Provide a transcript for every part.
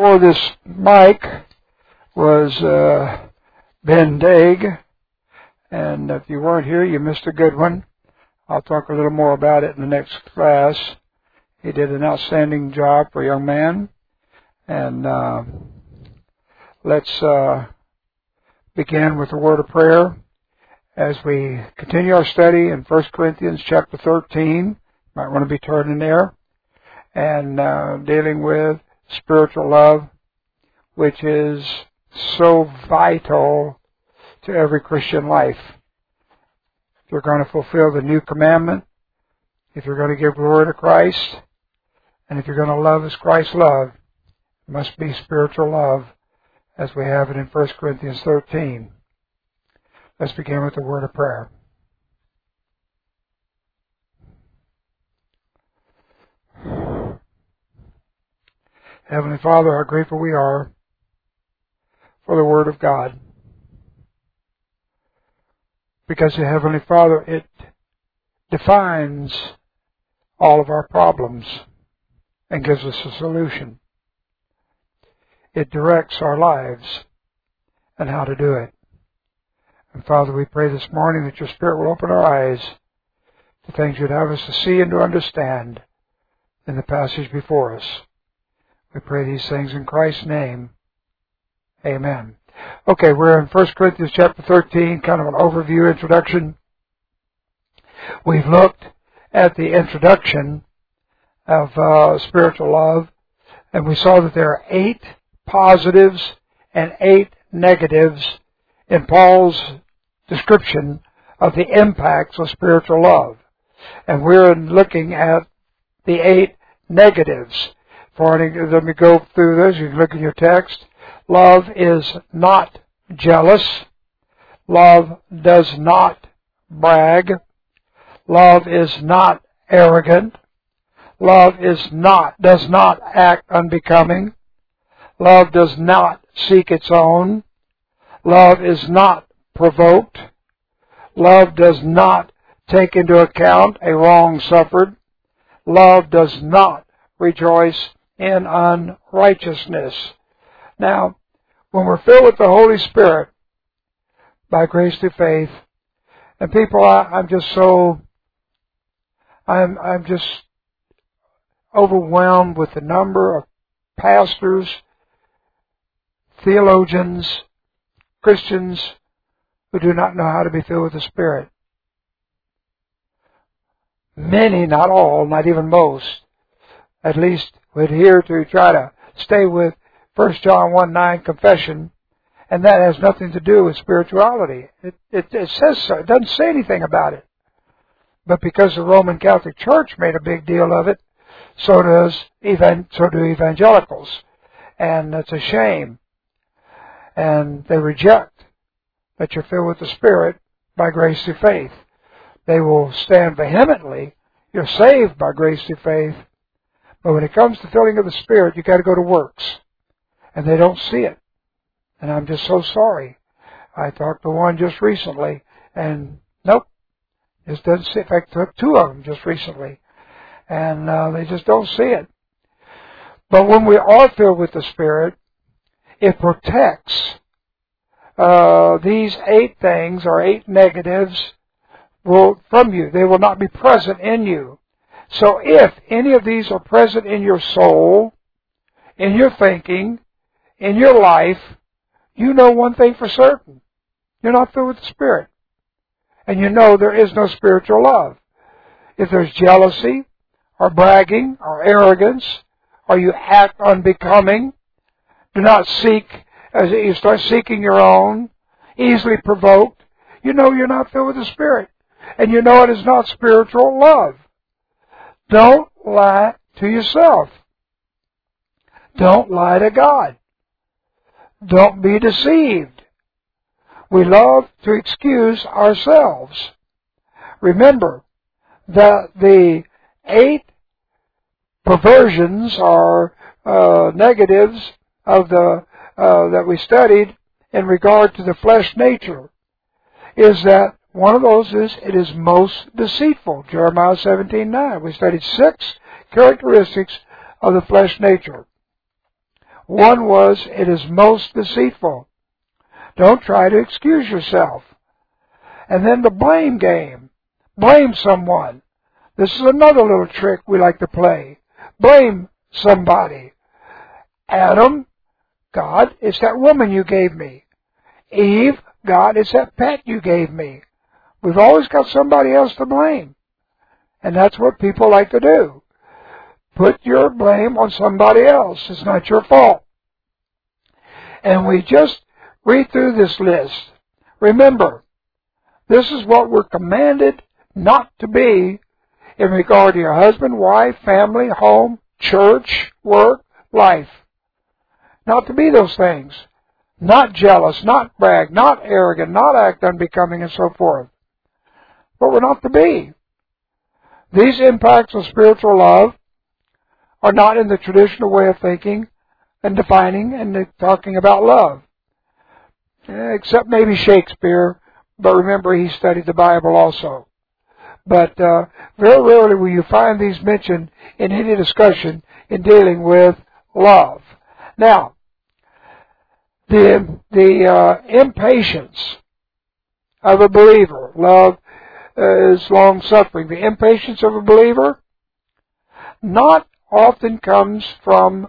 before this mic was Ben Daig, and if you weren't here, you missed a good one. I'll talk a little more about it in the next class. He did an outstanding job for a young man, and let's begin with a word of prayer as we continue our study in 1 Corinthians chapter 13. Might want to be turning there, and dealing with spiritual love, which is so vital to every Christian life. If you're going to fulfill the new commandment, if you're going to give glory to Christ, and if you're going to love as Christ loved, it must be spiritual love as we have it in 1 Corinthians 13. Let's begin with a word of prayer. Heavenly Father, how grateful we are for the Word of God. Because, Heavenly Father, it defines all of our problems and gives us a solution. It directs our lives and how to do it. And Father, we pray this morning that your Spirit will open our eyes to things you'd have us to see and to understand in the passage before us. We pray these things in Christ's name. Amen. Okay, we're in 1 Corinthians chapter 13, kind of an overview introduction. We've looked at the introduction of spiritual love, and we saw that there are 8 positives and 8 negatives in Paul's description of the impacts of spiritual love. And we're looking at the 8 negatives. Let me go through those. You can look in your text. Love is not jealous. Love does not brag. Love is not arrogant. Love does not act unbecoming. Love does not seek its own. Love is not provoked. Love does not take into account a wrong suffered. Love does not rejoice in unrighteousness. Now, when we're filled with the Holy Spirit by grace through faith, and people, I'm just overwhelmed with the number of pastors, theologians, Christians who do not know how to be filled with the Spirit. Many, not all, not even most, at least would adhere to try to stay with 1 John 1:9 confession, and that has nothing to do with spirituality. It says so. It doesn't say anything about it. But because the Roman Catholic Church made a big deal of it, so do evangelicals. And it's a shame. And they reject that you're filled with the Spirit by grace through faith. They will stand vehemently, you're saved by grace through faith, but when it comes to filling of the Spirit, you've got to go to works. And they don't see it. And I'm just so sorry. I talked to one just recently, and nope, just doesn't see it. In fact, I took 2 of them just recently, and they just don't see it. But when we are filled with the Spirit, it protects these 8 things, or 8 negatives, from you. They will not be present in you. So if any of these are present in your soul, in your thinking, in your life, you know one thing for certain. You're not filled with the Spirit. And you know there is no spiritual love. If there's jealousy, or bragging, or arrogance, or you act unbecoming, do not seek, as you start seeking your own, easily provoked, you know you're not filled with the Spirit. And you know it is not spiritual love. Don't lie to yourself. Don't lie to God. Don't be deceived. We love to excuse ourselves. Remember that the 8 perversions or negatives of that we studied in regard to the flesh nature is that one of those is it is most deceitful. Jeremiah 17:9. We studied 6 characteristics of the flesh nature. One was, it is most deceitful. Don't try to excuse yourself. And then the blame game. Blame someone. This is another little trick we like to play. Blame somebody. Adam, God, it's that woman you gave me. Eve, God, it's that pet you gave me. We've always got somebody else to blame. And that's what people like to do. Put your blame on somebody else. It's not your fault. And we just read through this list. Remember, this is what we're commanded not to be in regard to your husband, wife, family, home, church, work, life. Not to be those things. Not jealous, not brag, not arrogant, not act unbecoming, and so forth. But we're not to be. These impacts of spiritual love are not in the traditional way of thinking and defining and talking about love. Except maybe Shakespeare, but remember he studied the Bible also. But very rarely will you find these mentioned in any discussion in dealing with love. Now, the impatience of a believer, love is long-suffering. The impatience of a believer not often comes from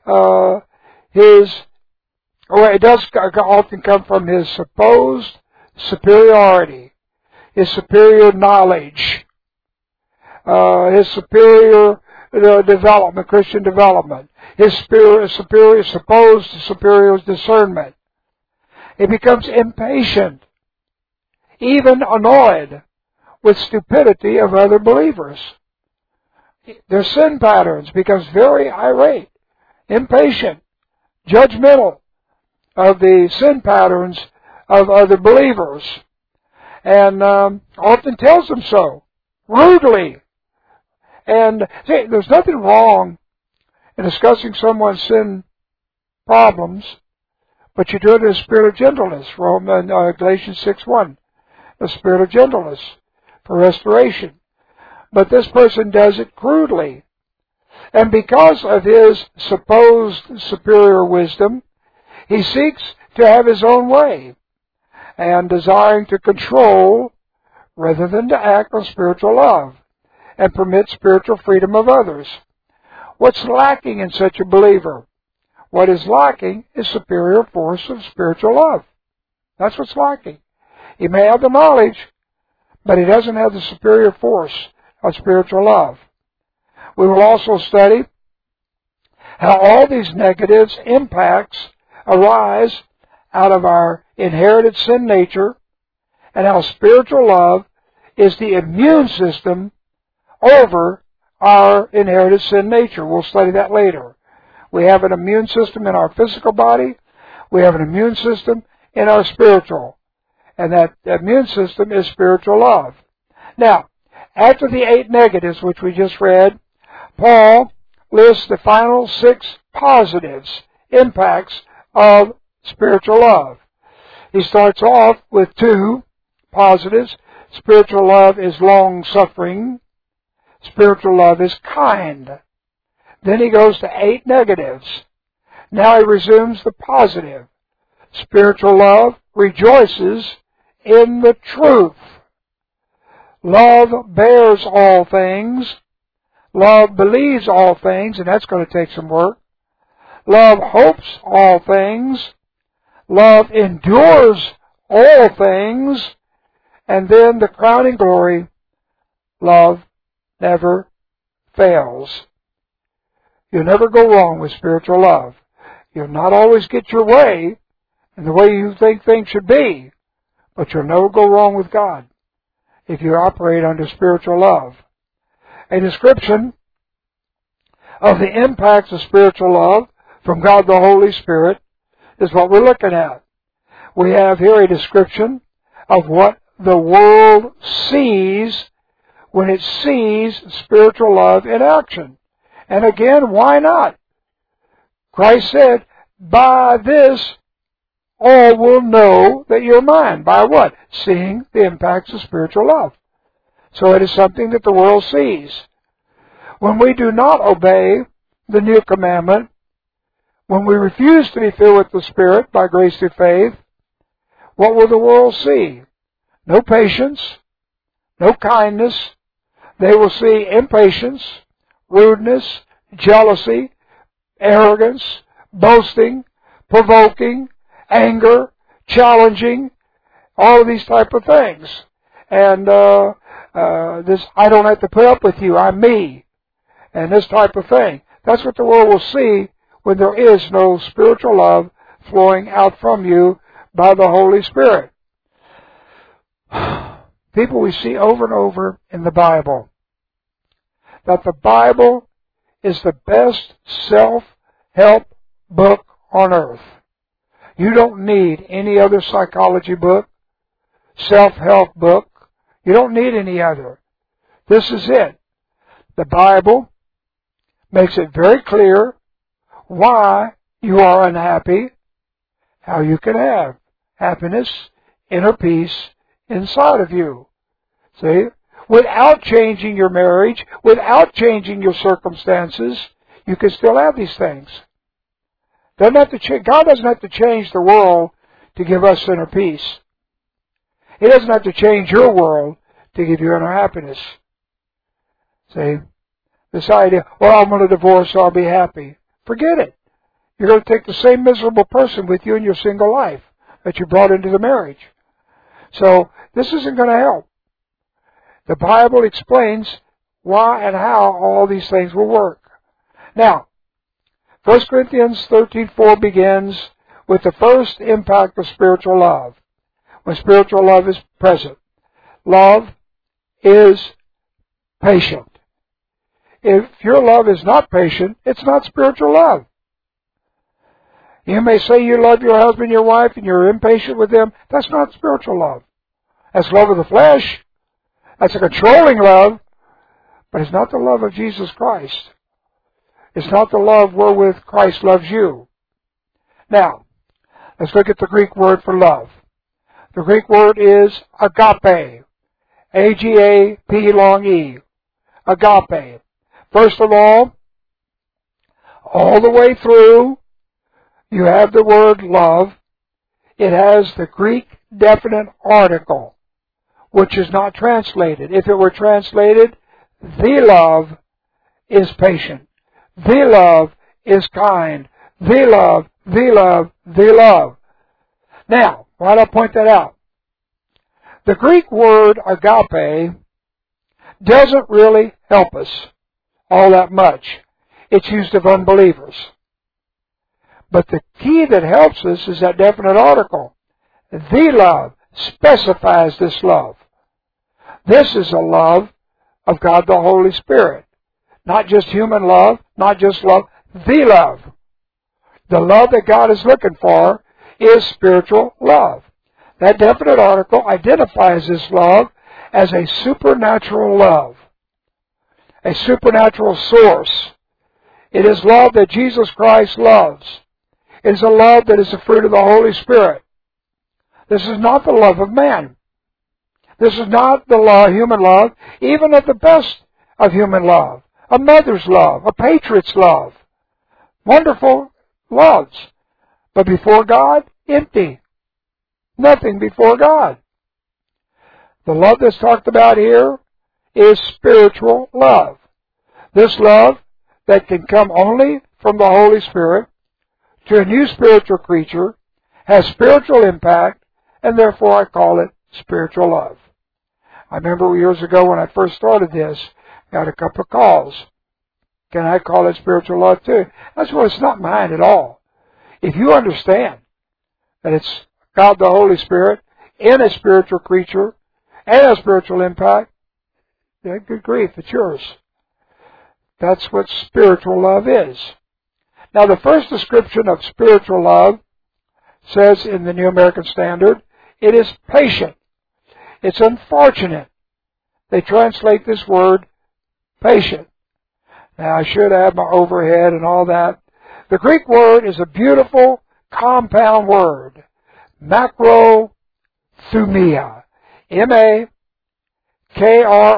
it does often come from his supposed superiority, his superior knowledge, his superior development, Christian development, his supposed superior discernment. He becomes impatient, even annoyed with stupidity of other believers. Their sin patterns becomes very irate, impatient, judgmental of the sin patterns of other believers, and often tells them so, rudely. And see, there's nothing wrong in discussing someone's sin problems, but you do it in a spirit of gentleness. Galatians 6:1, the spirit of gentleness for restoration. But this person does it crudely. And because of his supposed superior wisdom, he seeks to have his own way, and desiring to control rather than to act on spiritual love and permit spiritual freedom of others. What's lacking in such a believer? What is lacking is superior force of spiritual love. That's what's lacking. He may have the knowledge, but he doesn't have the superior force of spiritual love. We will also study how all these negatives, impacts, arise out of our inherited sin nature, and how spiritual love is the immune system over our inherited sin nature. We'll study that later. We have an immune system in our physical body. We have an immune system in our spiritual. And that immune system is spiritual love. Now, after the 8 negatives which we just read, Paul lists the final 6 positives, impacts of spiritual love. He starts off with 2 positives. Spiritual love is long-suffering. Spiritual love is kind. Then he goes to 8 negatives. Now he resumes the positive. Spiritual love rejoices in the truth. Love bears all things. Love believes all things, and that's going to take some work. Love hopes all things. Love endures all things. And then the crowning glory, love never fails. You'll never go wrong with spiritual love. You'll not always get your way in the way you think things should be, but you'll never go wrong with God if you operate under spiritual love. A description of the impacts of spiritual love from God the Holy Spirit is what we're looking at. We have here a description of what the world sees when it sees spiritual love in action. And again, why not? Christ said, by this all will know that you're mine. By what? Seeing the impacts of spiritual love. So it is something that the world sees. When we do not obey the new commandment, When we refuse to be filled with the Spirit by grace through faith, what will the world see? No patience, no kindness. They will see impatience, rudeness, jealousy, arrogance, boasting, provoking, anger, challenging, all of these type of things. And this, I don't have to put up with you, I'm me. And this type of thing. That's what the world will see when there is no spiritual love flowing out from you by the Holy Spirit. People we see over and over in the Bible, that the Bible is the best self-help book on earth. You don't need any other psychology book, self-help book. You don't need any other. This is it. The Bible makes it very clear why you are unhappy, how you can have happiness, inner peace inside of you. See? Without changing your marriage, without changing your circumstances, you can still have these things. God doesn't have to change the world to give us inner peace. He doesn't have to change your world to give you inner happiness. See? This idea, well, I'm going to divorce, so I'll be happy. Forget it. You're going to take the same miserable person with you in your single life that you brought into the marriage. So, this isn't going to help. The Bible explains why and how all these things will work. Now, 1 Corinthians 13:4 begins with the first impact of spiritual love. When spiritual love is present. Love is patient. If your love is not patient, it's not spiritual love. You may say you love your husband, your wife, and you're impatient with them. That's not spiritual love. That's love of the flesh. That's a controlling love. But it's not the love of Jesus Christ. It's not the love wherewith Christ loves you. Now, let's look at the Greek word for love. The Greek word is agape. A-G-A-P long E. Agape. First of all the way through, you have the word love. It has the Greek definite article, which is not translated. If it were translated, the love is patient. The love is kind. The love, the love, the love. Now, why do I point that out? The Greek word agape doesn't really help us all that much. It's used of unbelievers. But the key that helps us is that definite article. The love specifies this love. This is a love of God the Holy Spirit. Not just human love, not just love, the love. The love that God is looking for is spiritual love. That definite article identifies this love as a supernatural love. A supernatural source. It is love that Jesus Christ loves. It is a love that is the fruit of the Holy Spirit. This is not the love of man. This is not the law, human love, even of the best of human love. A mother's love, a patriot's love. Wonderful loves. But before God, empty. Nothing before God. The love that's talked about here is spiritual love. This love that can come only from the Holy Spirit to a new spiritual creature has spiritual impact, and therefore I call it spiritual love. I remember years ago when I first started this, I got a couple of calls. Can I call it spiritual love too? That's well, it's not mine at all. If you understand that it's God the Holy Spirit in a spiritual creature and a spiritual impact, then good grief, it's yours. That's what spiritual love is. Now the first description of spiritual love says in the New American Standard, it is patient. It's unfortunate. They translate this word patient. Now I should have my overhead and all that. The Greek word is a beautiful compound word. Macrothumia.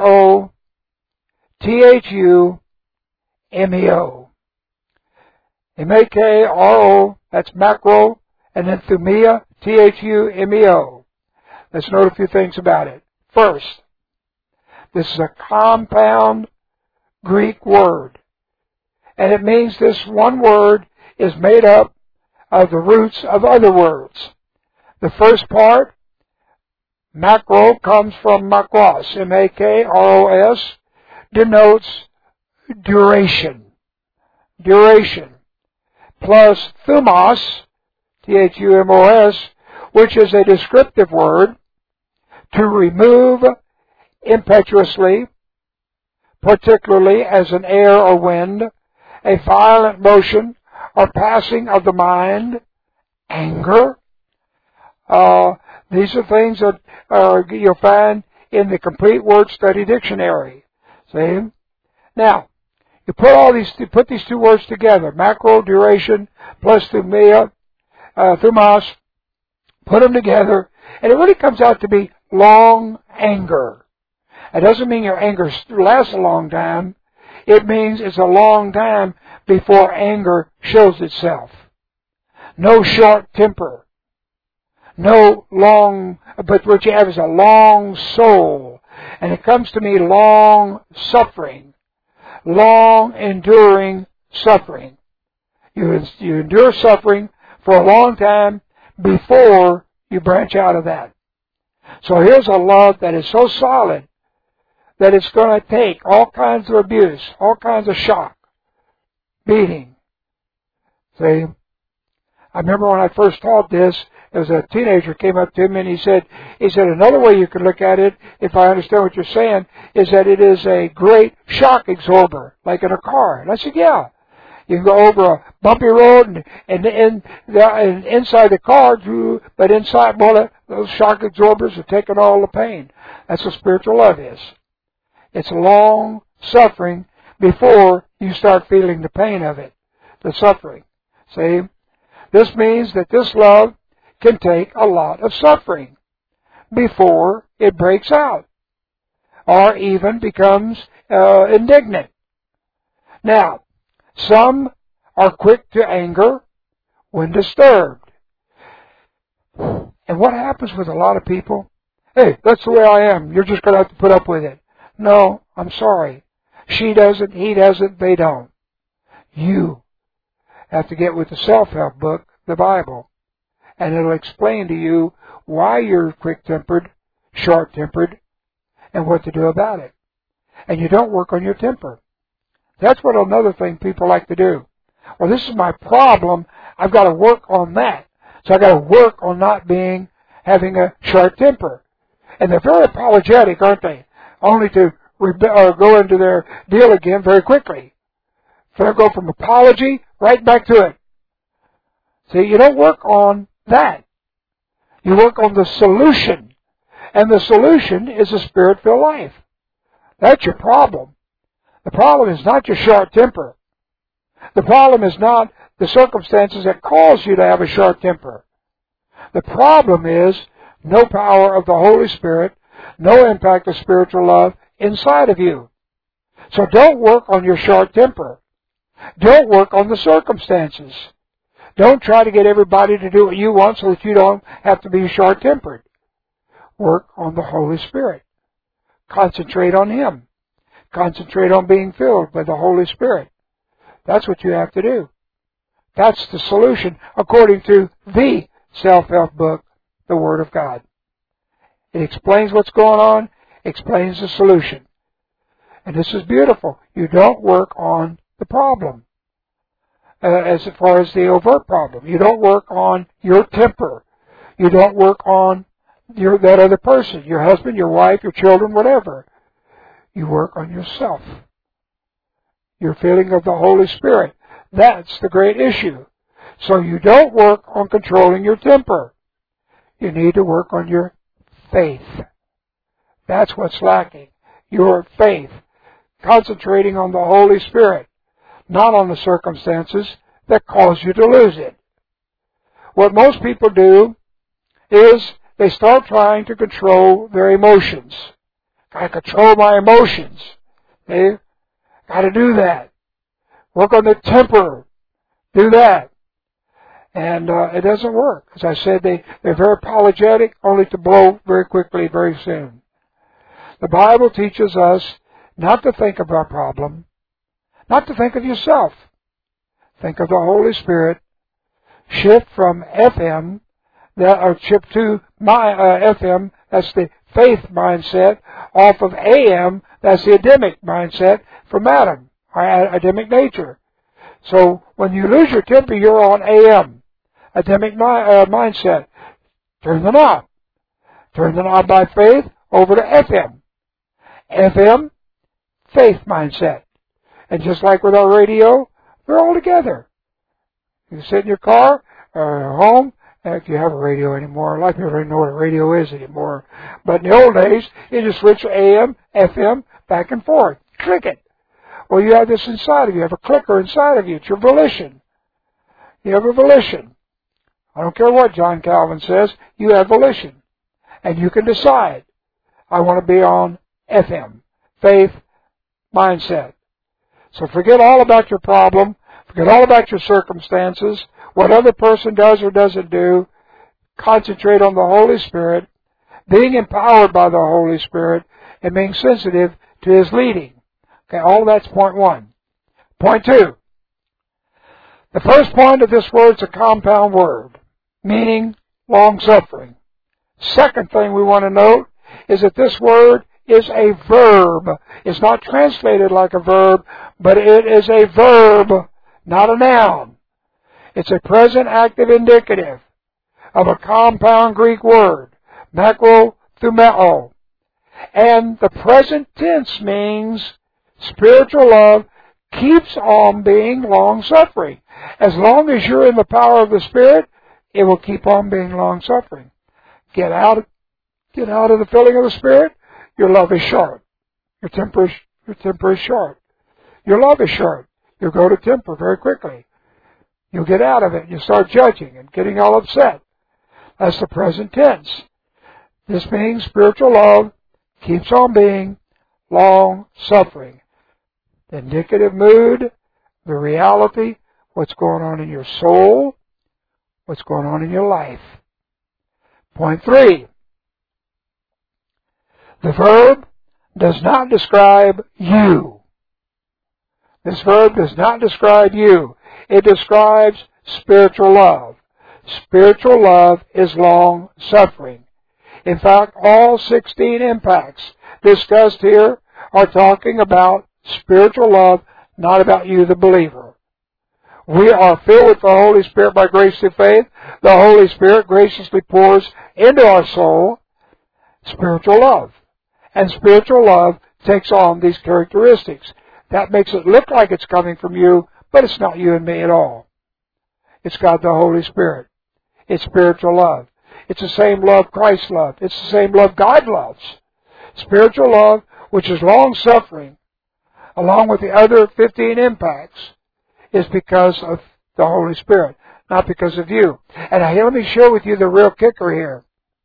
M-A-K-R-O-T-H-U-M-E-O. M-A-K-R-O, that's macro, and then thumeo, T-H-U-M-E-O. Let's note a few things about it. First, this is a compound Greek word. And it means this one word is made up of the roots of other words. The first part, macro, comes from makros, M-A-K-R-O-S, denotes duration. Duration. Plus thumos, T-H-U-M-O-S, which is a descriptive word, to remove impetuously, particularly as an air or wind, a violent motion or passing of the mind, anger. These are things that you'll find in the Complete Word Study Dictionary. See? Now, you put these two words together, macro, duration, plus thumos, put them together, and it really comes out to be long anger. It doesn't mean your anger lasts a long time. It means it's a long time before anger shows itself. No short temper. No long, but what you have is a long soul. And it comes to me long suffering. Long enduring suffering. You endure suffering for a long time before you branch out of that. So here's a love that is so solid that it's going to take all kinds of abuse, all kinds of shock, beating. See? I remember when I first taught this, there was a teenager came up to me and he said, another way you can look at it, if I understand what you're saying, is that it is a great shock absorber, like in a car. And I said, yeah. You can go over a bumpy road and inside the car, but inside, those shock absorbers are taking all the pain. That's what spiritual love is. It's long suffering before you start feeling the pain of it, the suffering. See? This means that this love can take a lot of suffering before it breaks out or even becomes indignant. Now, some are quick to anger when disturbed. And what happens with a lot of people? Hey, that's the way I am. You're just going to have to put up with it. No, I'm sorry. She doesn't, he doesn't, they don't. You have to get with the self-help book, the Bible, and it'll explain to you why you're quick-tempered, short-tempered, and what to do about it. And you don't work on your temper. That's what another thing people like to do. Well, this is my problem. I've got to work on that. So I've got to work on not having a short temper. And they're very apologetic, aren't they? Only to go into their deal again very quickly. They'll go from apology right back to it. See, you don't work on that. You work on the solution. And the solution is a Spirit-filled life. That's your problem. The problem is not your short temper. The problem is not the circumstances that cause you to have a short temper. The problem is no power of the Holy Spirit, no impact of spiritual love inside of you. So don't work on your short temper. Don't work on the circumstances. Don't try to get everybody to do what you want so that you don't have to be short-tempered. Work on the Holy Spirit. Concentrate on Him. Concentrate on being filled by the Holy Spirit. That's what you have to do. That's the solution according to the self-help book, the Word of God. It explains what's going on, explains the solution. And this is beautiful. You don't work on the problem as far as the overt problem. You don't work on your temper. You don't work on that other person, your husband, your wife, your children, whatever. You work on yourself. Your feeling of the Holy Spirit. That's the great issue. So you don't work on controlling your temper. You need to work on your faith. That's what's lacking. Your faith. Concentrating on the Holy Spirit, not on the circumstances that cause you to lose it. What most people do is they start trying to control their emotions. Got to control my emotions. Got to do that. Work on the temper. Do that. And it doesn't work. As I said, they're very apologetic, only to blow very quickly, very soon. The Bible teaches us not to think of our problem, not to think of yourself. Think of the Holy Spirit. Shift from FM, or shift to FM, that's the faith mindset, off of AM, that's the Adamic mindset from Adam, our Adamic nature. So when you lose your temper, you're on AM, Adamic mindset. Turn the knob. Turn the knob by faith over to FM. FM, faith mindset. And just like with our radio, they're all together. You sit in your car or home, if you have a radio anymore. A lot of people don't know what a radio is anymore. But in the old days, you just switch AM, FM, back and forth. Click it. Well, you have this inside of you. You have a clicker inside of you. It's your volition. You have a volition. I don't care what John Calvin says. You have volition. And you can decide. I want to be on FM, faith, mindset. So forget all about your problem. Forget all about your circumstances. What other person does or doesn't do. Concentrate on the Holy Spirit, being empowered by the Holy Spirit, and being sensitive to His leading. Okay, all that's point one. Point two. The first point of this word is a compound word, meaning long-suffering. Second thing we want to note is that this word is a verb. It's not translated like a verb, but it is a verb, not a noun. It's a present active indicative of a compound Greek word, makrothumeo. And the present tense means spiritual love keeps on being long-suffering. As long as you're in the power of the Spirit, it will keep on being long-suffering. Get out of the filling of the Spirit, your love is short. Your temper is short. Your love is short. You'll go to temper very quickly. You'll get out of it. You start judging and getting all upset. That's the present tense. This means spiritual love keeps on being long-suffering. The indicative mood, the reality, what's going on in your soul, what's going on in your life. Point three. The verb does not describe you. This verb does not describe you. It describes spiritual love. Spiritual love is long-suffering. In fact, all 16 impacts discussed here are talking about spiritual love, not about you, the believer. We are filled with the Holy Spirit by grace through faith. The Holy Spirit graciously pours into our soul spiritual love. And spiritual love takes on these characteristics. That makes it look like it's coming from you, but it's not you and me at all. It's God the Holy Spirit. It's spiritual love. It's the same love Christ loved. It's the same love God loves. Spiritual love, which is long-suffering, along with the other 15 impacts, is because of the Holy Spirit, not because of you. And now, let me share with you the real kicker here.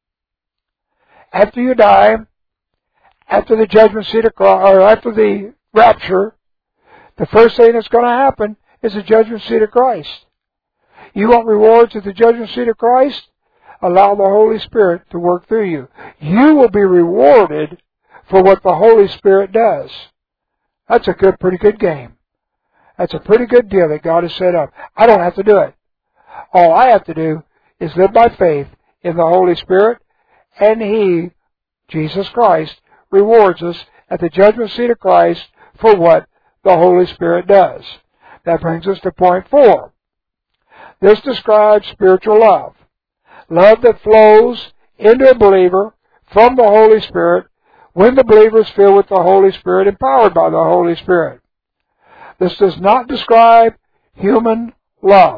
After you die, after the judgment seat of Christ, or after the rapture, the first thing that's going to happen is the judgment seat of Christ. You want rewards at the judgment seat of Christ? Allow the Holy Spirit to work through you. You will be rewarded for what the Holy Spirit does. That's a pretty good game. That's a pretty good deal that God has set up. I don't have to do it. All I have to do is live by faith in the Holy Spirit, and He, Jesus Christ, rewards us at the judgment seat of Christ for what the Holy Spirit does. That brings us to point 4. This describes spiritual love. Love that flows into a believer from the Holy Spirit when the believer is filled with the Holy Spirit, empowered by the Holy Spirit. This does not describe human love.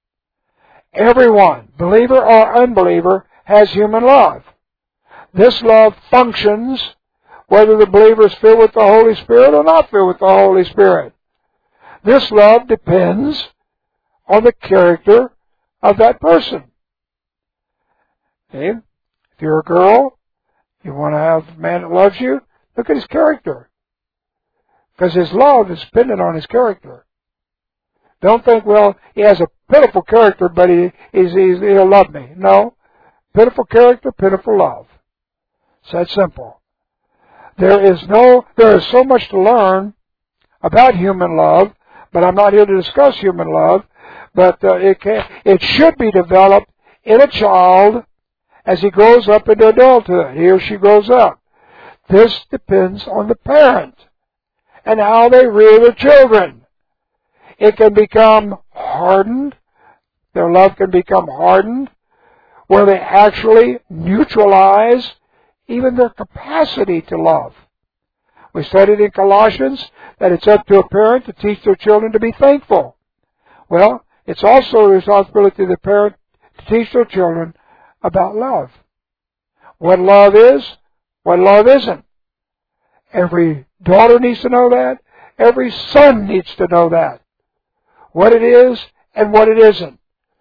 Everyone, believer or unbeliever, has human love. This love functions whether the believer is filled with the Holy Spirit or not filled with the Holy Spirit. This love depends on the character of that person. Okay? If you're a girl, you want to have a man that loves you, look at his character. Because his love is dependent on his character. Don't think, well, he has a pitiful character, but he'll love me. No. Pitiful character, pitiful love. It's that simple. There is so much to learn about human love, but I'm not here to discuss human love, but it should be developed in a child as he grows up into adulthood. He or she grows up. This depends on the parent and how they rear their children. It can become hardened. Their love can become hardened, where they actually neutralize even their capacity to love. We studied in Colossians that it's up to a parent to teach their children to be thankful. Well, it's also the responsibility of the parent to teach their children about love. What love is, what love isn't. Every daughter needs to know that. Every son needs to know that. What it is and what it isn't.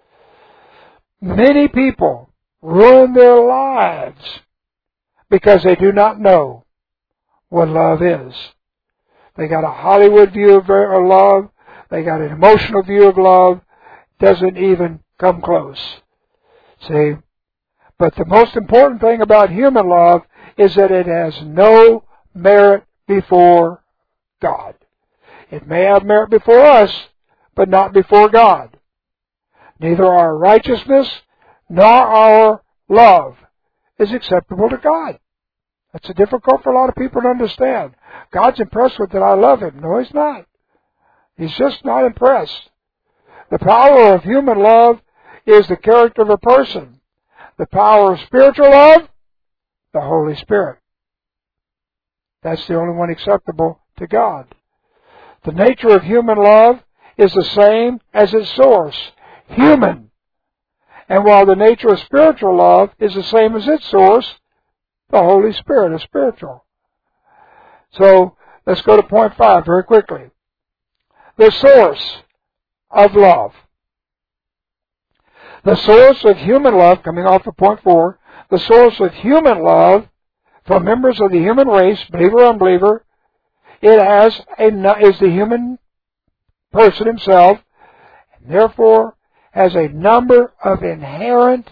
Many people ruin their lives because they do not know what love is. They got a Hollywood view of love. They got an emotional view of love. Doesn't even come close. See? But the most important thing about human love is that it has no merit before God. It may have merit before us, but not before God. Neither our righteousness nor our love is acceptable to God. That's difficult for a lot of people to understand. God's impressed with that I love Him. No, He's not. He's just not impressed. The power of human love is the character of a person. The power of spiritual love, the Holy Spirit. That's the only one acceptable to God. The nature of human love is the same as its source, human. And while the nature of spiritual love is the same as its source, the Holy Spirit is spiritual. So, let's go to point 5 very quickly. The source of love. The source of human love, coming off of point 4, the source of human love from members of the human race, believer or unbeliever, is the human person himself, and therefore has a number of inherent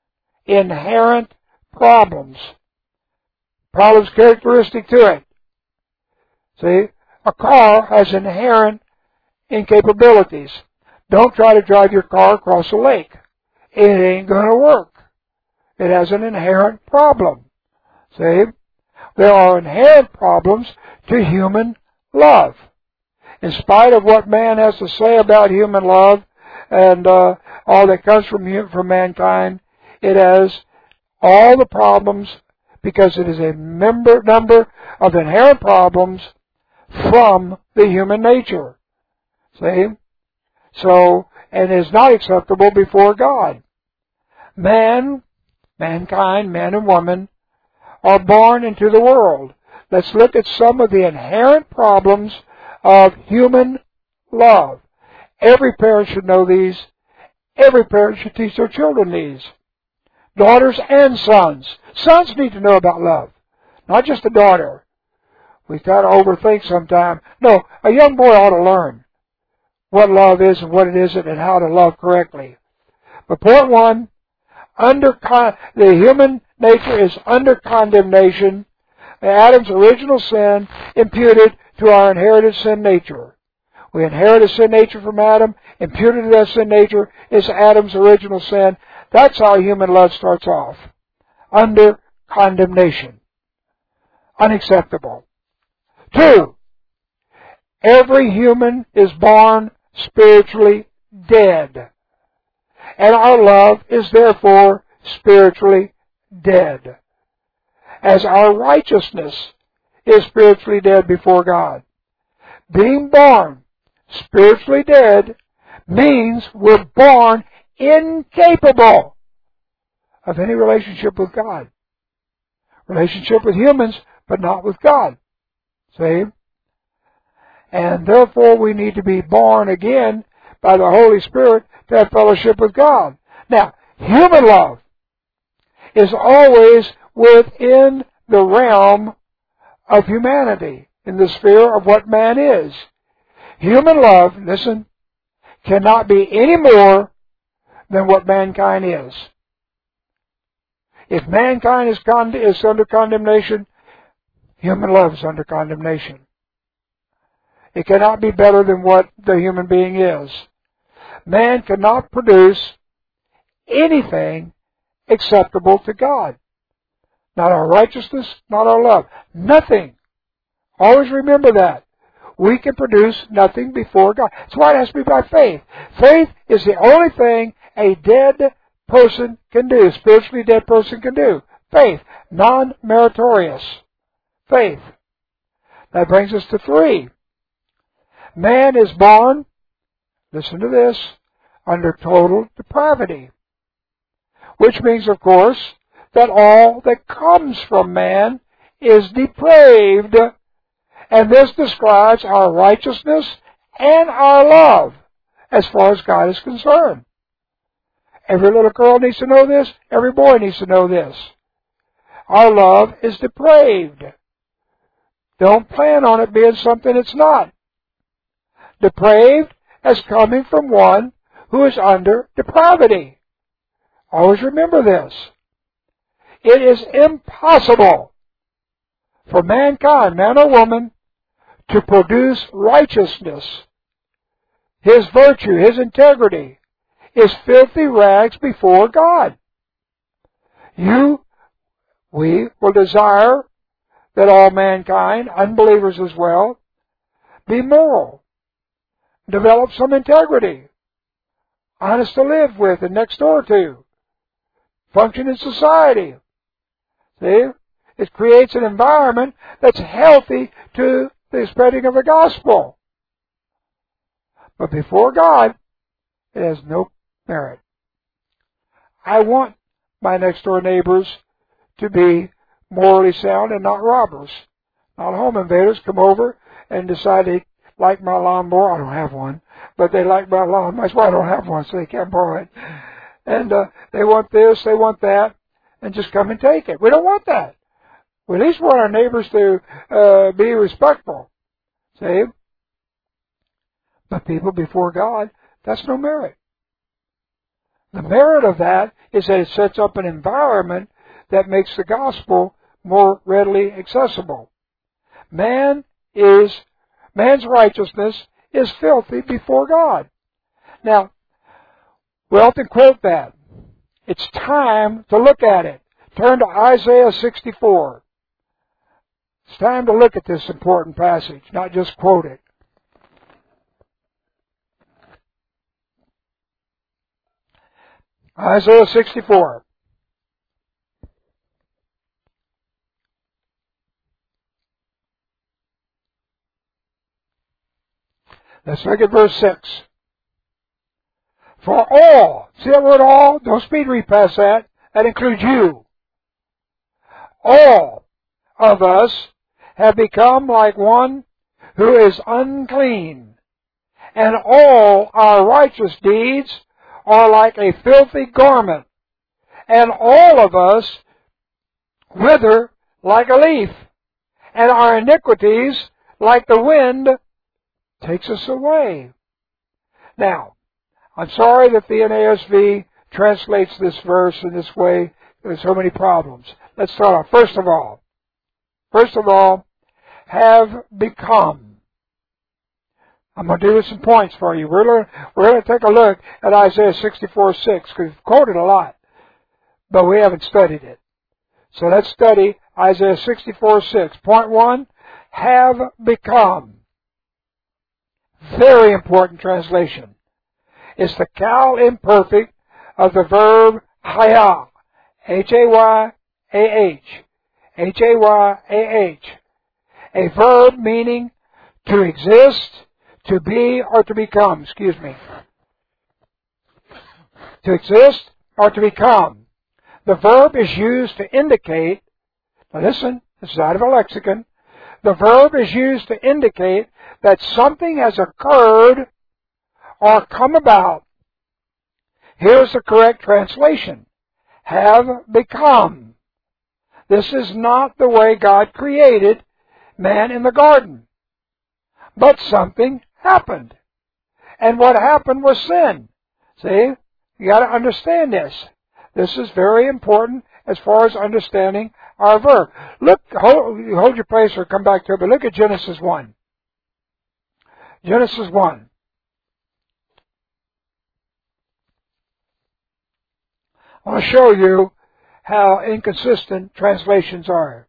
problems. Problems characteristic to it. See, a car has inherent incapabilities. Don't try to drive your car across a lake. It ain't going to work. It has an inherent problem. See, there are inherent problems to human love. In spite of what man has to say about human love and all that comes from mankind, it has all the problems because it is a number of inherent problems from the human nature. See? So, and is not acceptable before God. Mankind, man and woman, are born into the world. Let's look at some of the inherent problems of human love. Every parent should know these. Every parent should teach their children these. Daughters and sons. Sons need to know about love. Not just a daughter. We kind of overthink sometimes. No, a young boy ought to learn what love is and what it isn't and how to love correctly. But point 1, the human nature is under condemnation. Adam's original sin imputed to our inherited sin nature. We inherit a sin nature from Adam. Imputed to that sin nature is Adam's original sin. That's how human love starts off. Under condemnation. Unacceptable. 2, every human is born spiritually dead. And our love is therefore spiritually dead. As our righteousness is spiritually dead before God. Being born spiritually dead means we're born incapable of any relationship with God. Relationship with humans, but not with God. See? And therefore we need to be born again by the Holy Spirit to have fellowship with God. Now, human love is always within the realm of humanity, in the sphere of what man is. Human love, listen, cannot be any more than what mankind is. If mankind is under condemnation, human love is under condemnation. It cannot be better than what the human being is. Man cannot produce anything acceptable to God. Not our righteousness, not our love. Nothing. Always remember that. We can produce nothing before God. That's why it has to be by faith. Faith is the only thing a dead person can do, spiritually dead person can do. Faith. Non-meritorious. Faith. That brings us to 3. Man is born, listen to this, under total depravity. Which means, of course, that all that comes from man is depraved. And this describes our righteousness and our love as far as God is concerned. Every little girl needs to know this. Every boy needs to know this. Our love is depraved. Don't plan on it being something it's not. Depraved as coming from one who is under depravity. Always remember this. It is impossible for mankind, man or woman, to produce righteousness. His virtue, his integrity, is filthy rags before God. We will desire that all mankind, unbelievers as well, be moral, develop some integrity, honest to live with and next door to, function in society. See? It creates an environment that's healthy to the spreading of the gospel. But before God, it has no merit. I want my next door neighbors to be morally sound and not robbers. Not home invaders come over and decide they like my lawnmower. I don't have one, but they like my lawnmower. That's why I don't have one, so they can't borrow it. And they want this, they want that, and just come and take it. We don't want that. We at least want our neighbors to be respectful. See? But people before God, that's no merit. The merit of that is that it sets up an environment that makes the gospel more readily accessible. Man's righteousness is filthy before God. Now, we often quote that. It's time to look at it. Turn to Isaiah 64. It's time to look at this important passage, not just quote it. Isaiah 64. Let's look at verse 6. For all, see that word all? Don't speed read past that. That includes you. All of us have become like one who is unclean, and all our righteous deeds are like a filthy garment, and all of us wither like a leaf, and our iniquities, like the wind, takes us away. Now, I'm sorry that the NASV translates this verse in this way. There's so many problems. Let's start off. First of all, have become. I'm going to do some points for you. We're going to take a look at Isaiah 64:6 because we've quoted a lot, but we haven't studied it. So let's study Isaiah 64:6. Point 1, have become. Very important translation. It's the cal imperfect of the verb hayah. H-A-Y-A-H. H-A-Y-A-H. A verb meaning to exist, to be, or to become. Excuse me. To exist or to become. The verb is used to indicate, now listen, this is out of a lexicon. The verb is used to indicate that something has occurred or come about. Here's the correct translation. Have become. This is not the way God created man in the garden. But something happened. And what happened was sin. See? You got to understand this. This is very important as far as understanding our verb. Look, hold your place or come back to it, but look at Genesis 1. Genesis 1. I want to show you how inconsistent translations are.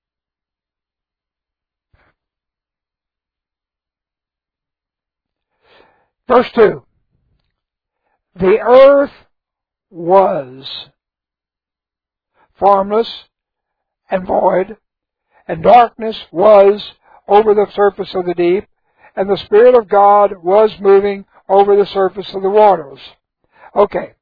Verse 2. The earth was formless and void, and darkness was over the surface of the deep, and the Spirit of God was moving over the surface of the waters. Okay.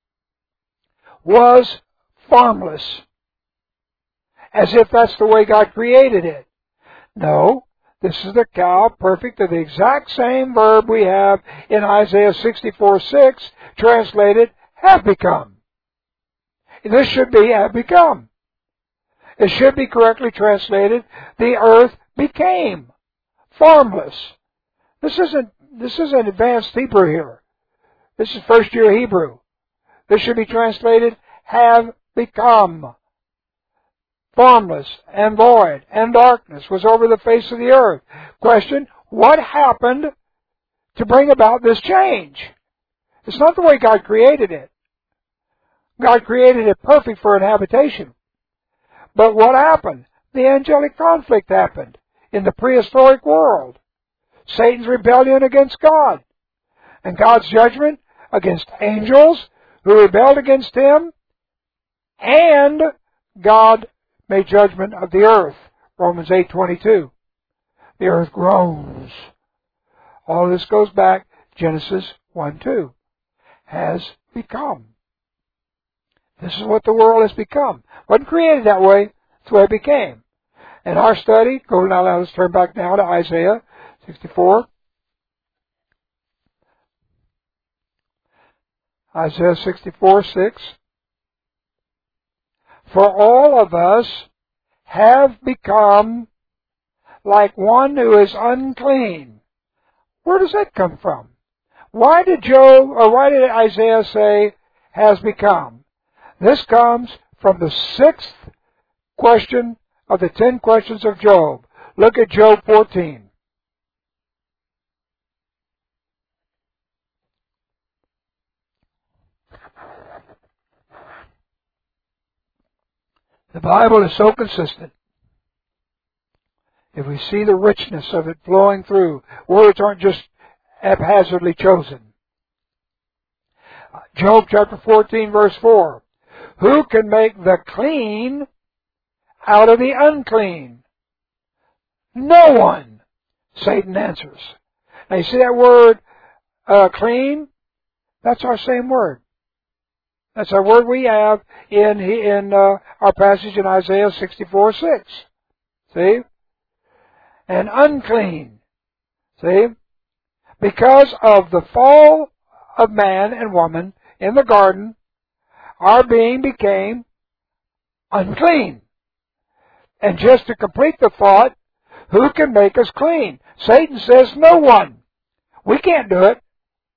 Was formless. As if that's the way God created it. No. This is the cow perfect of the exact same verb we have in Isaiah 64:6, translated, have become. This should be have become. It should be correctly translated, the earth became formless. This isn't advanced Hebrew here. This is first year Hebrew. This should be translated, have become. Formless and void and darkness was over the face of the earth. Question, what happened to bring about this change? It's not the way God created it. God created it perfect for habitation. But what happened? The angelic conflict happened in the prehistoric world. Satan's rebellion against God. And God's judgment against angels who rebelled against Him. And God made judgment of the earth. Romans 8:22. The earth groans. All this goes back, Genesis 1:2. Has become. This is what the world has become. Wasn't created that way. It's the way it became. In our study, let's turn back now to Isaiah 64. Isaiah 64:6. For all of us have become like one who is unclean. Where does that come from? Why did Isaiah say has become? This comes from the 6th question of the 10 questions of Job. Look at Job 14. The Bible is so consistent. If we see the richness of it flowing through, words aren't just haphazardly chosen. Job chapter 14 verse 4. Who can make the clean out of the unclean? No one, Satan answers. Now you see that word clean? That's our same word. That's our word we have in our passage in Isaiah 64:6. See? And unclean. See? Because of the fall of man and woman in the garden, our being became unclean. And just to complete the thought, who can make us clean? Satan says no one. We can't do it.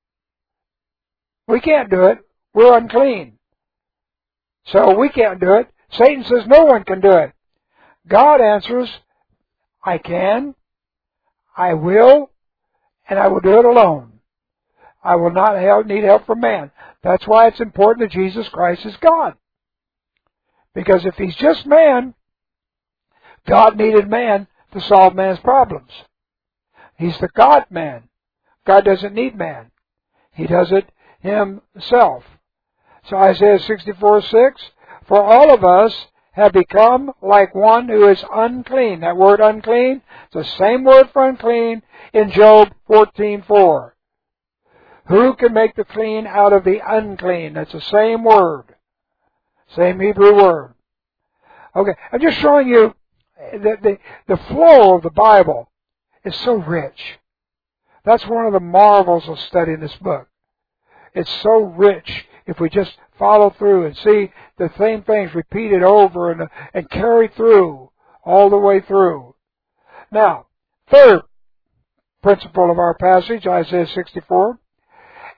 We can't do it. We're unclean. So we can't do it. Satan says no one can do it. God answers, I can, I will, and I will do it alone. I will not need help from man. That's why it's important that Jesus Christ is God. Because if He's just man, God needed man to solve man's problems. He's the God-man. God doesn't need man. He does it Himself. So Isaiah 64:6, for all of us have become like one who is unclean. That word unclean, it's the same word for unclean in Job 14:4. Who can make the clean out of the unclean? That's the same word. Same Hebrew word. Okay, I'm just showing you that the flow of the Bible is so rich. That's one of the marvels of studying this book. It's so rich if we just follow through and see the same things repeated over and carry through all the way through. Now, third principle of our passage, Isaiah 64.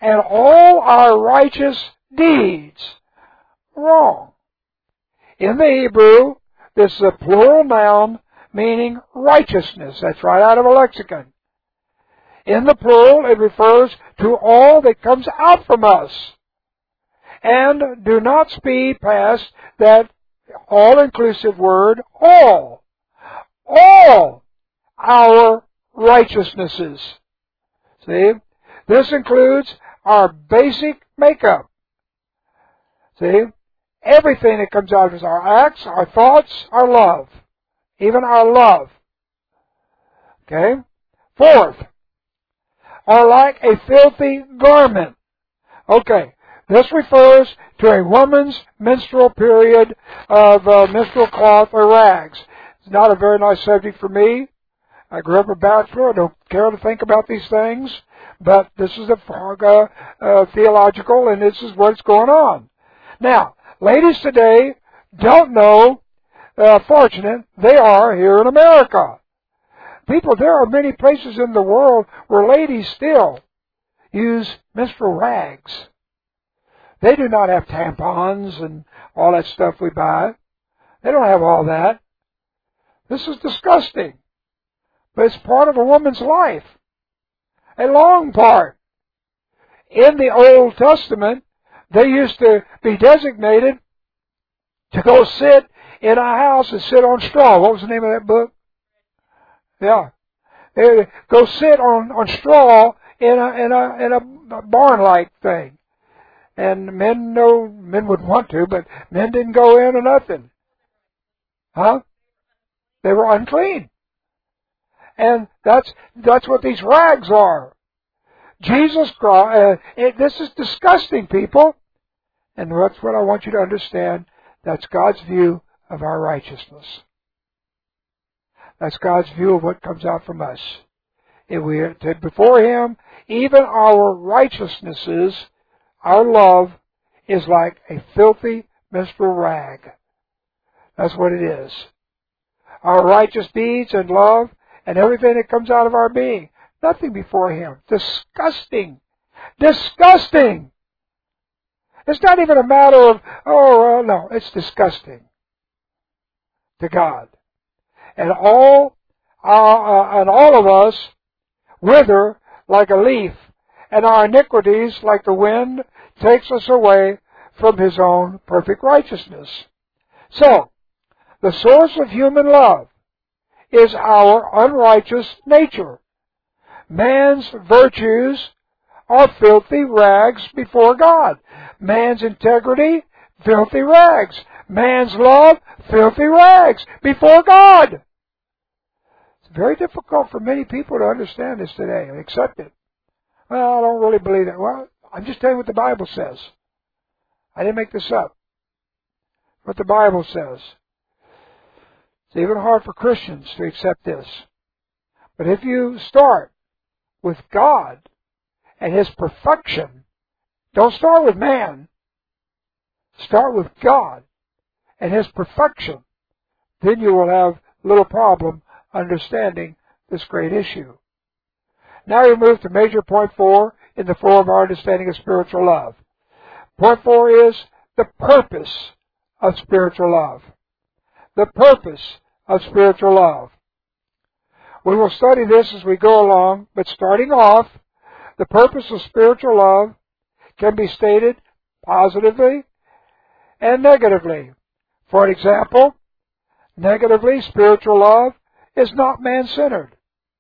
and all our righteous deeds. Wrong. In the Hebrew, this is a plural noun meaning righteousness. That's right out of a lexicon. In the plural, it refers to all that comes out from us. And do not speed past that all-inclusive word, all. All our righteousnesses. See? This includes our basic makeup. See? Everything that comes out of us, our acts, our thoughts, our love. Even our love. Okay? Fourth, are like a filthy garment. Okay. This refers to a woman's menstrual period of menstrual cloth or rags. It's not a very nice subject for me. I grew up a bachelor. I don't care to think about these things. But this is a theological, and this is what's going on. Now, ladies today don't know, fortunate, they are here in America. People, there are many places in the world where ladies still use menstrual rags. They do not have tampons and all that stuff we buy. They don't have all that. This is disgusting. But it's part of a woman's life. A long part. In the Old Testament, they used to be designated to go sit in a house and sit on straw. What was the name of that book? Yeah. They go sit on straw in a barn-like thing. And men would want to, but men didn't go in or nothing. Huh? They were unclean. And that's what these rags are. Jesus Christ, this is disgusting, people. And that's what I want you to understand. That's God's view of our righteousness. That's God's view of what comes out from us. If we are before Him, even our righteousnesses, our love, is like a filthy menstrual rag. That's what it is. Our righteous deeds and love and everything that comes out of our being, nothing before Him. Disgusting. Disgusting. It's not even a matter of, no, it's disgusting to God. And all of us wither like a leaf, and our iniquities, like the wind, takes us away from His own perfect righteousness. So, the source of human love is our unrighteous nature. Man's virtues are filthy rags before God. Man's integrity, filthy rags. Man's love, filthy rags before God. It's very difficult for many people to understand this today and accept it. Well, I don't really believe it. Well, I'm just telling you what the Bible says. I didn't make this up. What the Bible says. It's even hard for Christians to accept this. But if you start with God and His perfection, don't start with man. Start with God and His perfection. Then you will have little problem understanding this great issue. Now we move to major point 4 in the flow of our understanding of spiritual love. Point 4 is the purpose of spiritual love. The purpose of spiritual love. We will study this as we go along, but starting off, the purpose of spiritual love can be stated positively and negatively. For example, negatively, spiritual love is not man-centered.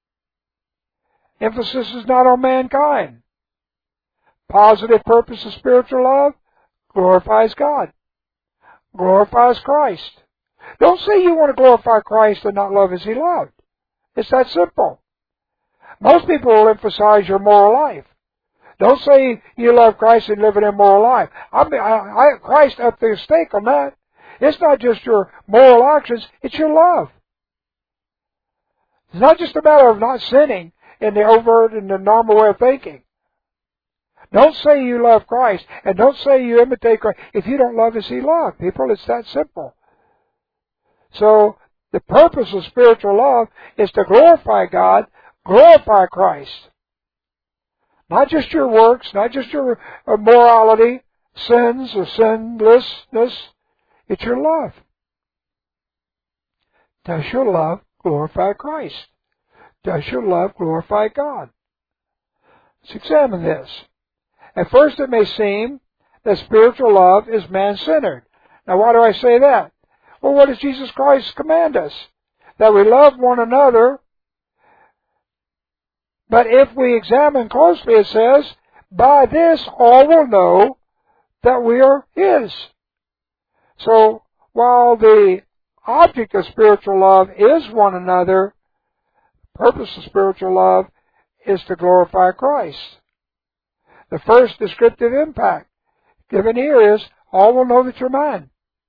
Emphasis is not on mankind. Positive purpose of spiritual love glorifies God, glorifies Christ. Don't say you want to glorify Christ and not love as He loved. It's that simple. Most people will emphasize your moral life. Don't say you love Christ and live an immoral life. Christ upped the stake on that. It's not just your moral actions, it's your love. It's not just a matter of not sinning in the overt and the normal way of thinking. Don't say you love Christ, and don't say you imitate Christ if you don't love as He loved. People, it's that simple. So, the purpose of spiritual love is to glorify God, glorify Christ. Not just your works, not just your morality, sins or sinlessness. It's your love. Does your love glorify Christ? Does your love glorify God? Let's examine this. At first it may seem that spiritual love is man-centered. Now why do I say that? Well, what does Jesus Christ command us? That we love one another. But if we examine closely, it says, by this all will know that we are His. So, while the object of spiritual love is one another, the purpose of spiritual love is to glorify Christ. The first descriptive impact given here is, all will know that you're mine.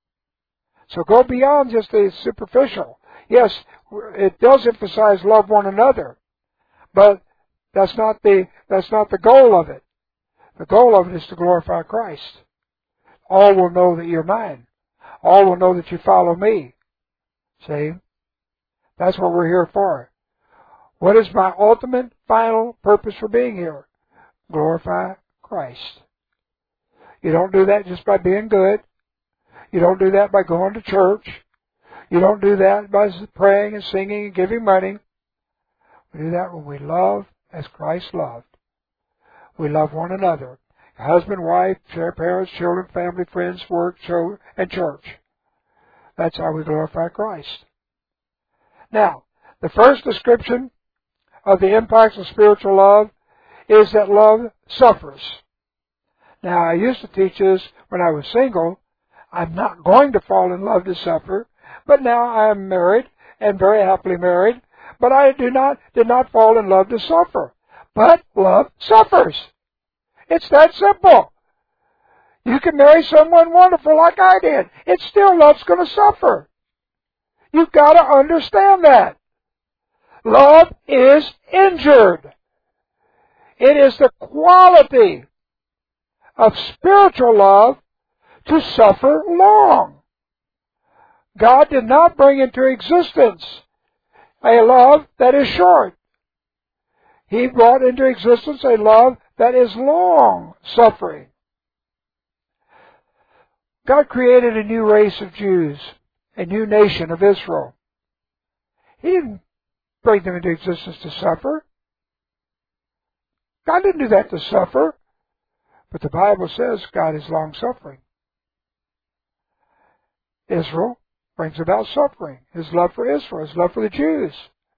So go beyond just the superficial. Yes, it does emphasize love one another, but that's not the goal of it. The goal of it is to glorify Christ. All will know that you're mine. All will know that you follow me. See? That's what we're here for. What is my ultimate, final purpose for being here? Glorify Christ. You don't do that just by being good. You don't do that by going to church. You don't do that by praying and singing and giving money. We do that when we love as Christ loved. We love one another. Husband, wife, parents, children, family, friends, work, and church. That's how we glorify Christ. Now, the first description of the impacts of spiritual love is that love suffers. Now, I used to teach this when I was single. I'm not going to fall in love to suffer, but now I am married and very happily married, but I did not fall in love to suffer. But love suffers. It's that simple. You can marry someone wonderful like I did. It's still love's going to suffer. You've got to understand that. Love is injured. It is the quality of spiritual love to suffer long. God did not bring into existence a love that is short. He brought into existence a love that is long suffering. God created a new race of Jews, a new nation of Israel. He didn't bring them into existence to suffer. God didn't do that to suffer. But the Bible says God is long-suffering. Israel brings about suffering. His love for Israel, His love for the Jews.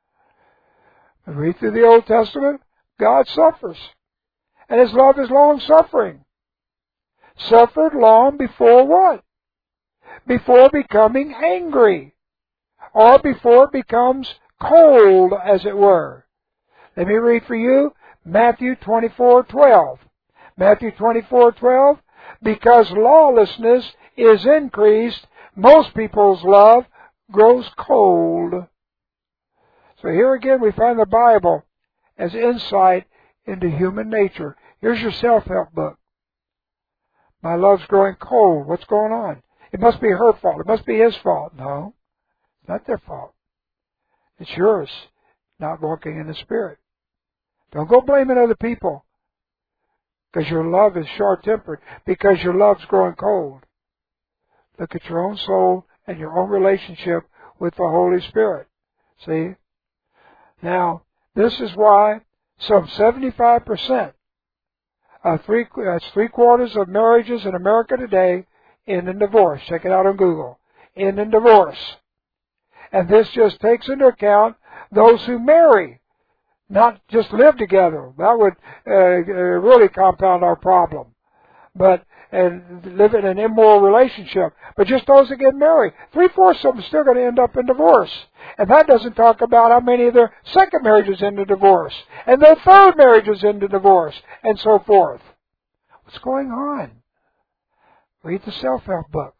We read through the Old Testament, God suffers. And His love is long-suffering. Suffered long before what? Before becoming angry. Or before it becomes cold, as it were. Let me read for you Matthew 24:12. Matthew 24:12. Because lawlessness is increased, most people's love grows cold. So here again we find the Bible as insight into human nature. Here's your self-help book. My love's growing cold. What's going on? It must be her fault. It must be his fault. No, it's not their fault. It's yours, not walking in the Spirit. Don't go blaming other people because your love is short-tempered, because your love's growing cold. Look at your own soul and your own relationship with the Holy Spirit. See? Now, this is why some 75%, that's 3/4 of marriages in America today, end in divorce. Check it out on Google. End in divorce. And this just takes into account those who marry, not just live together. That would really compound our problem. And live in an immoral relationship. But just those that get married, 3/4 of them are still going to end up in divorce. And that doesn't talk about how many of their second marriages end in divorce, and their third marriages end in divorce, and so forth. What's going on? Read the self-help book.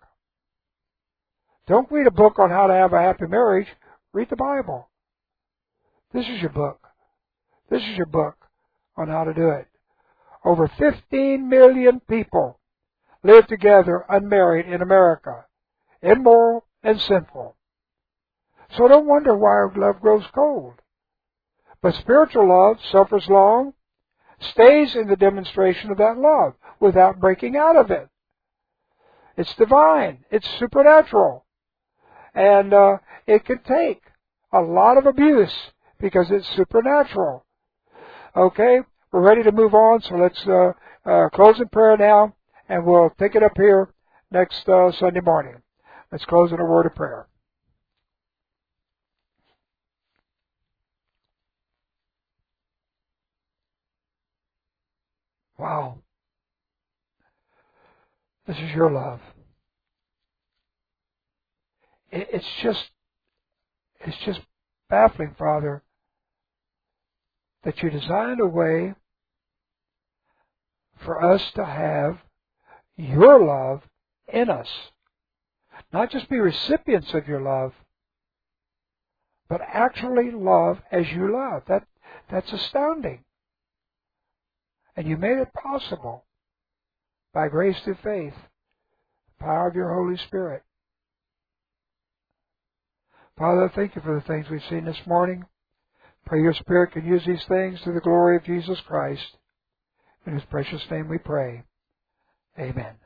Don't read a book on how to have a happy marriage. Read the Bible. This is your book. This is your book on how to do it. Over 15 million people live together unmarried in America, immoral and sinful. So don't wonder why our love grows cold. But spiritual love suffers long stays in the demonstration of that love without breaking out of it. It's divine. It's supernatural. And it can take a lot of abuse because it's supernatural. Okay? We're ready to move on, so let's close in prayer now, and we'll pick it up here next Sunday morning. Let's close in a word of prayer. Wow. This is your love. It's just baffling, Father, that you designed a way for us to have your love in us. Not just be recipients of your love, but actually love as you love. That's astounding. And you made it possible by grace through faith, the power of your Holy Spirit. Father, thank you for the things we've seen this morning. Pray your Spirit can use these things to the glory of Jesus Christ. In His precious name we pray. Amen.